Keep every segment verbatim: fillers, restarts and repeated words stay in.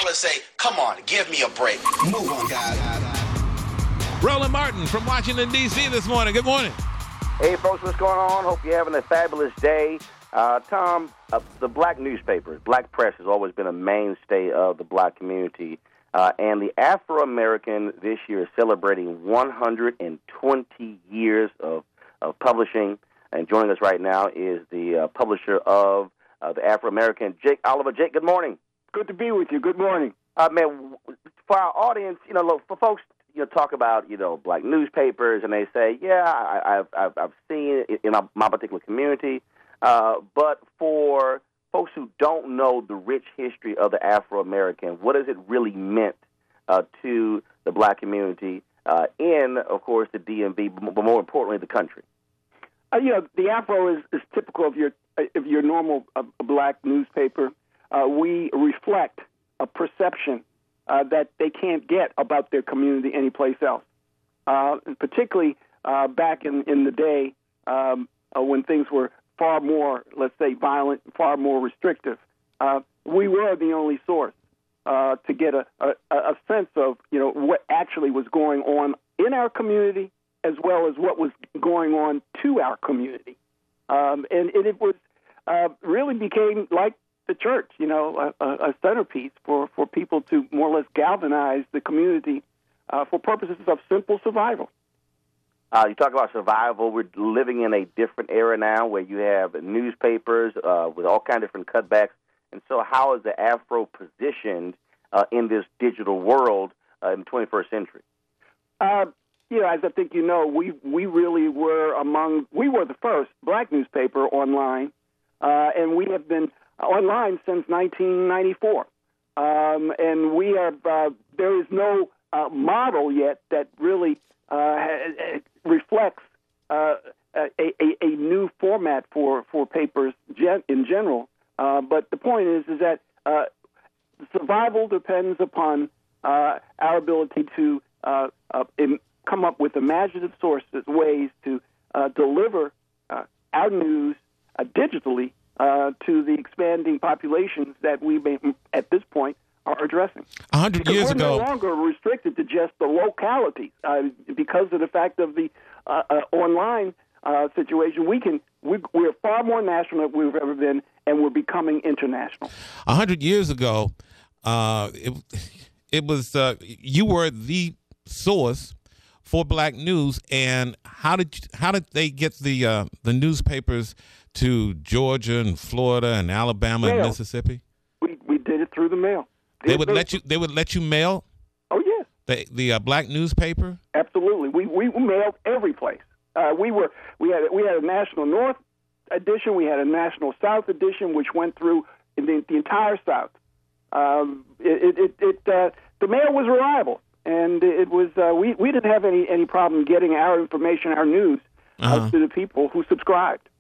fellas say, come on, give me a break. Move on, guys. Roland Martin from Washington, D C this morning. Good morning. Hey, folks, what's going on? Hope you're having a fabulous day. Uh, Tom, uh, the black newspapers, black press has always been a mainstay of the black community. Uh, and the Afro-American this year is celebrating one hundred twenty years of, of publishing. And joining us right now is the uh, publisher of uh, the Afro-American, Jake Oliver. Jake, good morning. Good to be with you. Good morning. Uh, man, for our audience, you know, look, for folks, you know, talk about, you know, black newspapers, and they say, yeah, I, I've, I've, I've seen it in my particular community. Uh, but for folks who don't know the rich history of the Afro-American, what has it really meant uh, to the black community uh, in, of course, the D M V, but more importantly, the country? Uh, you know, the Afro is, is typical of your of your normal uh, black newspaper. Uh, we reflect a perception uh, that they can't get about their community anyplace else. Uh, and particularly uh, back in, in the day um, uh, when things were far more, let's say, violent, far more restrictive. Uh, we were the only source uh, to get a, a, a sense of, you know, what actually was going on in our community, as well as what was going on to our community. Um, and, and it was uh, really became like the church, you know, a, a centerpiece for, for people to more or less galvanize the community uh, for purposes of simple survival. Uh, you talk about survival. We're living in a different era now where you have newspapers uh, with all kinds of different cutbacks. And so how is the Afro positioned uh, in this digital world uh, in the twenty-first century? Uh, you know, as I think you know, we we really were among, we were the first black newspaper online, uh, and we have been online since nineteen ninety-four. Um, and we have, uh, there is no uh, model yet that really uh, reflects uh, a, a, a new format for, for papers gen- in general. Uh, but the point is, is that uh, survival depends upon uh, our ability to uh, uh, in, come up with imaginative sources, ways to uh, deliver uh, our news uh, digitally uh, to the expanding populations that we may, at this point, are addressing. A hundred because years we're ago, no longer restricted to just the locality uh, because of the fact of the uh, uh, online uh, situation. We can we, we're far more national than we've ever been, and we're becoming international. A hundred years ago, uh, it it was uh, you were the source for black news. And how did you, how did they get the uh, the newspapers to Georgia and Florida and Alabama Mail. and Mississippi? We we did it through the mail. They would let you. They would let you mail. Oh yes, the the uh, black newspaper. Absolutely. We we mailed every place. Uh, we were we had we had a National North edition. We had a National South edition, which went through the, the entire South. Um, it it, it uh, the mail was reliable, and it was uh, we we didn't have any any problem getting our information, our news, uh-huh. uh, to the people who subscribed.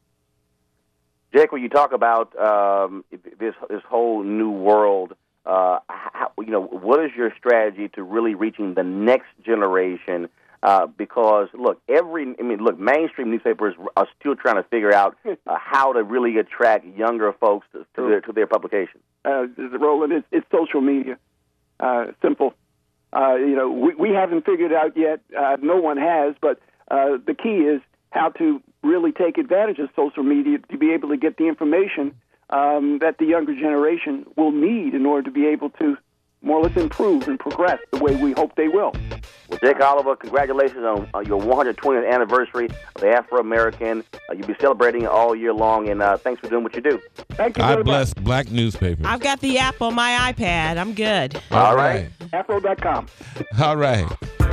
Jake, when you talk about um, this this whole new world. Uh, how, you know, what is your strategy to really reaching the next generation? Uh, because look, every I mean, look, mainstream newspapers are still trying to figure out uh, how to really attract younger folks to, to their to their publications. Uh, Roland, it's, it's social media. Uh, simple. Uh, you know, we, we haven't figured out yet. Uh, no one has, but uh, the key is how to really take advantage of social media to be able to get the information Um, that the younger generation will need in order to be able to more or less improve and progress the way we hope they will. Well, Jake Oliver, congratulations on uh, your one hundred twentieth anniversary of the Afro-American. Uh, you'll be celebrating it all year long, and uh, thanks for doing what you do. Thank you God very bless much. black newspapers. I've got the app on my iPad. I'm good. All right. Afro dot com. All right.